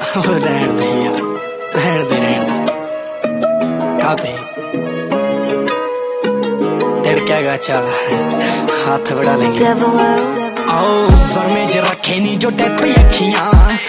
रहन दे यार, रहन दे काते तिड़केगा चा हाथ बड़ा लेंगे। आओ सर में ज रखे नी जो टेप अखियां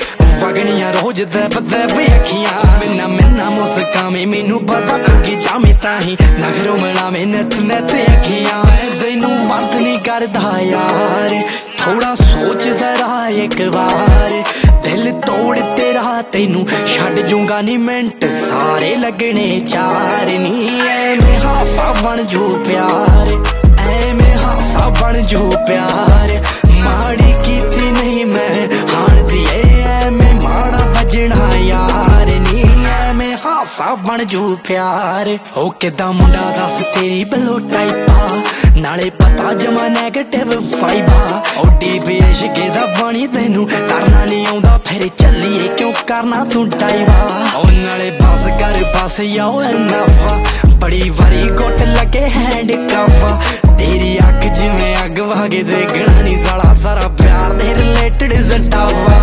वगनियां रोज दब दब अखियां मिन्ना मिन्ना मुस्कामे मैनू पता तू की जामे ताही नखरों मिलावे नत नत अखियां तैनू बात नहीं करदा यार थोड़ा सोच जरा एक बार दिल तोड़ तेरा तैनू छड़ जूंगा नी मिंट सारे लगने चार नी ऐवें हासा बन जू प्यार ऐवें हासा बन जू प्यार माड़ी कीती नहीं मैं हाण दी ऐवें माड़ा बजना यार नी ऐवें हासा बन जू प्यार ओ किदा मुंडा दस तेरी बलो टाइपा नाले पता जमा नेगेटिव वाइबा ओ डीप इश्क दा पानी तैनू करना नहीं आउंदा फिर चलिए क्यों करना तू डाइवा ओ नाले बस कर बस याओ एनफा बड़ी वारी गुट लगे हैंड काफा तेरी अख जिवें अग वागे देखना नहीं साला सारा प्यार दे रिलेटेड सटावा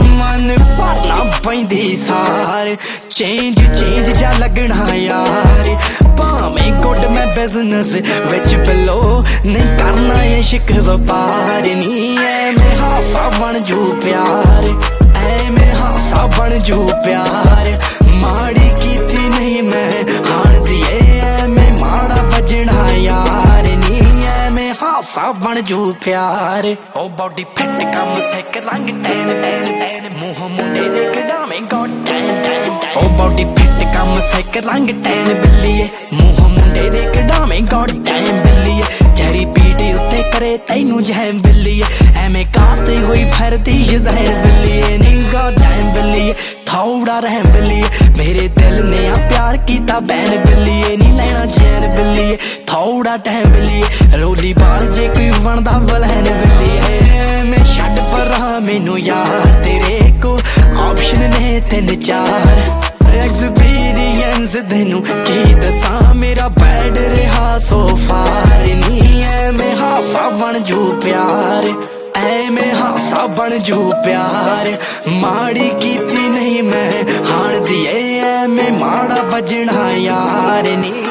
मन भरना पैंदी सार चेंज चेंज जा लगना यार भावें गुड मैं बिजनेस विच बिलो नहीं करना इश्क व्यापार नी ऐवें हासा बन जू प्यार ऐवें हासा बन जू प्यार माड़ी कीती नहीं मैं हाण दी ऐवें माड़ा बजना यार नी ऐवें हासा बन जू प्यार ओ बॉडी फिट कम सिक रंग टैन टैन टैन मुंह मुंडे दे कढावें गॉड टैन टैन टैन ओ बॉडी फिट कम सिक रंग टैन बिल्लीए मुंह मुंडे दे कढावें गॉड टैन बिल्लीए चेरी पीटी उत्ते करे तैनू जैम बिल्लीए ऐवें काते होई फिरदी शदैन बिल्लीए नी गॉड टैन बिल्लीए थोड़ा रहम बिल्लीए मेरे दिल ने आ प्यार कीता बैन बिल्लीए नी लेना चैन बिल्लीए थोड़ा टाइम बिल्लीए रोली बाल जे कोई बनदा बलैन बिल्लीए मैं छड्ड परां मैनू यार तेरे को ऑप्शन ने तीन चार एक्सपीरियंस तैनू की दसां मेरा बैड रहा सो फार नी ऐवें हासा बन जू प्यार ऐवें हासा बन जू प्यार माड़ी कीती नहीं मैं हाण दी ऐवें माड़ा बजना यार नी।